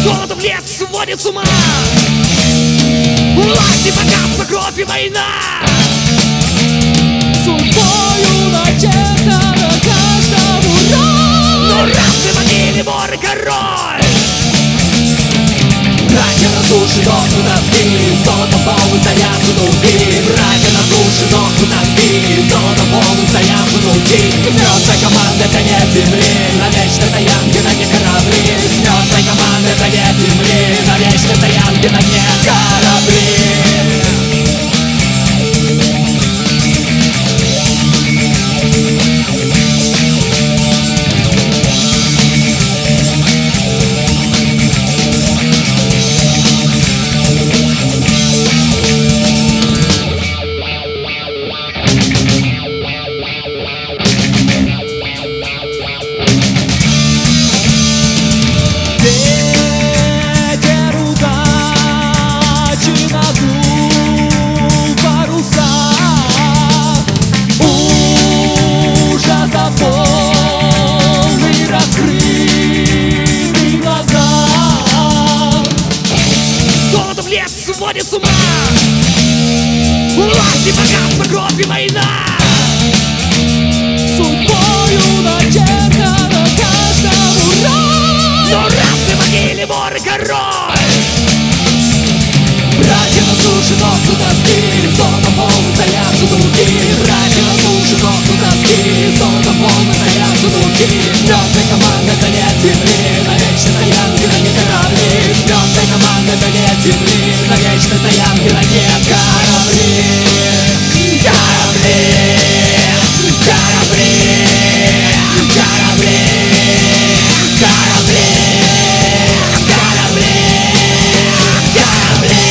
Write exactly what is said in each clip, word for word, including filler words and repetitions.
Золото в лес сводит с ума. Власть и богатство, кровь и война. Судьбою начертано каждому роль. Но раз в могиле вор и король. Братья на суше дохнут от спин, золото полный стоят внутри. Братья на суше дохнут от спин, золото полный стоят внутри. Звездная команда — это нет земли, навечно стоянки на дне корабли. Звездная команда — это нет земли, навечно стоянки на дне корабли. Сводит с ума. Власть и богатство, кровь и война. Судьбою начертано каждому роль. Но раз в могиле вор и король. Братья на суше дохнут от спин, золото полный стоят внутри. Братья на суше дохнут от спин, золото полный стоят внутри. Звездная команда — это нет земли, навечно стоянки на дне корабли. Звездная команда — это нет земли, навечно стоянки на дне корабли. Корабли, корабли, корабли, корабли, корабли, корабли.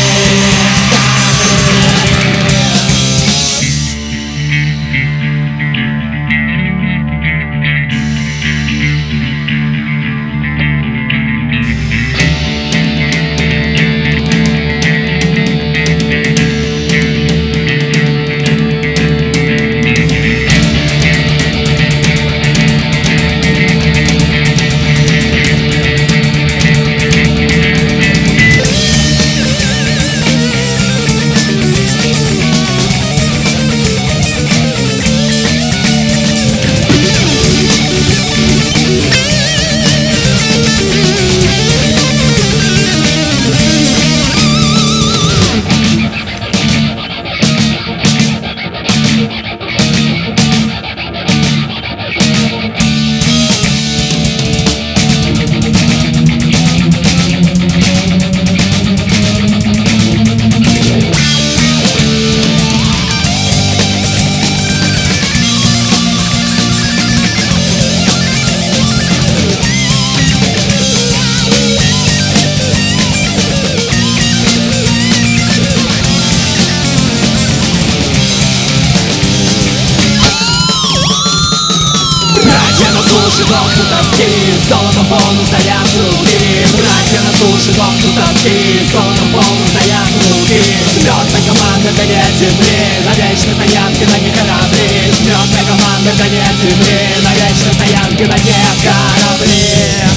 Дохнут от спин, золото полный стоят внутри. Братья на суше дохнут от спин, золото полный стоят внутри. Звездная команда — это нет земли, навечно стоянки на дне корабли. Звездная команда — это нет земли, навечно стоянки на дне корабли.